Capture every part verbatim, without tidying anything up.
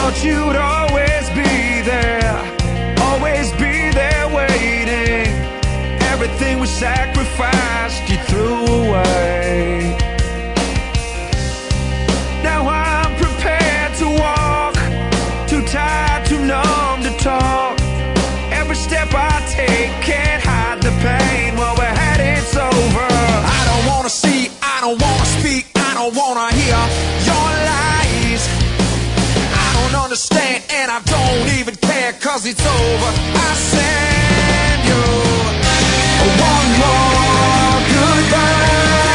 thought you'd always be there, always be there waiting. Everything we sacrificed, you threw away. Now I'm prepared to walk, too tired, too numb to talk. Every step I take can't hide the pain. Well, we're had it's over. I don't wanna see, I don't wanna speak, I don't wanna hear your lies. I don't understand and I don't even care, cause it's over. I send you one more goodbye.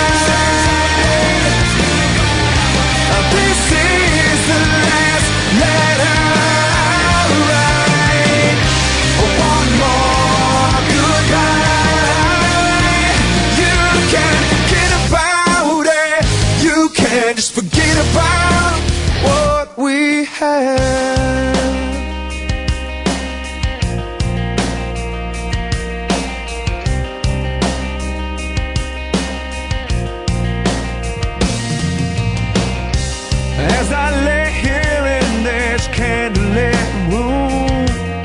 This is the last letter I write. One more goodbye. You can forget about it. You can just forget about what we had. As I lay here in this candlelit room,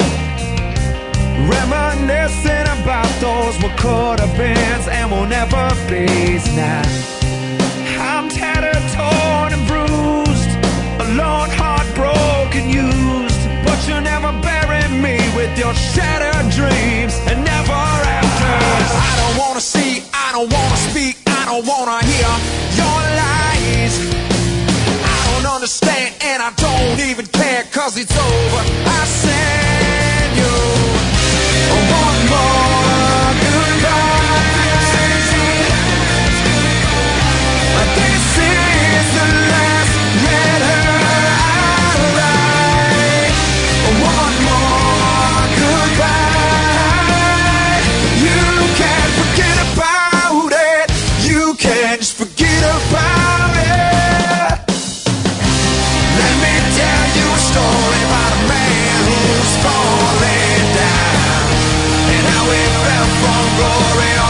reminiscing about those what could have been and will never be now. I'm tattered, torn and bruised, alone, heartbroken, used. But you never bury me with your shattered dreams and never afters. I don't wanna see, I don't wanna speak, I don't wanna hear your lies. I don't understand and I don't even care, cause it's over. I send you one more goodbye. This is the last letter I write. One more goodbye. You can't forget about it. You can just forget about it. Let me tell you a story about a man who's falling down, and how he fell from glory